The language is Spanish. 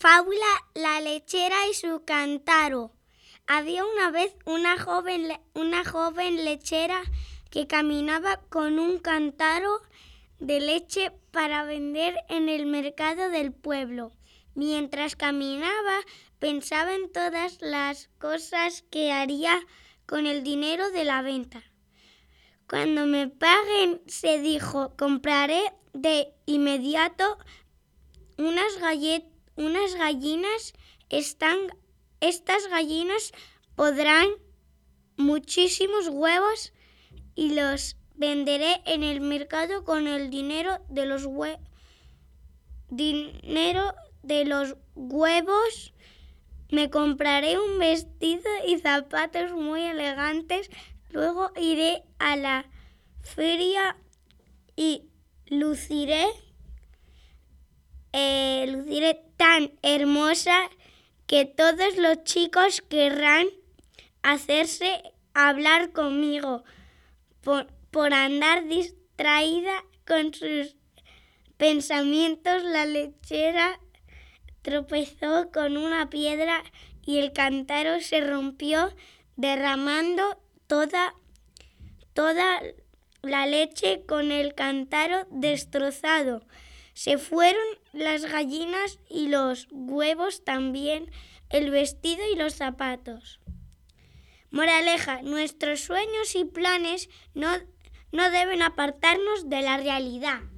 Fábula La lechera y su cántaro. Había una vez una joven lechera que caminaba con un cántaro de leche para vender en el mercado del pueblo. Mientras caminaba, pensaba en todas las cosas que haría con el dinero de la venta. Cuando me paguen, se dijo, compraré de inmediato unas gallinas. Estas gallinas pondrán muchísimos huevos y los venderé en el mercado con el dinero de los huevos. Me compraré un vestido y zapatos muy elegantes. Luego iré a la feria y luciré tan hermosa que todos los chicos querrán hacerse hablar conmigo por andar distraída con sus pensamientos. La lechera tropezó con una piedra y el cántaro se rompió, derramando toda la leche con el cántaro destrozado. Se fueron las gallinas y los huevos también, el vestido y los zapatos. Moraleja: nuestros sueños y planes no deben apartarnos de la realidad.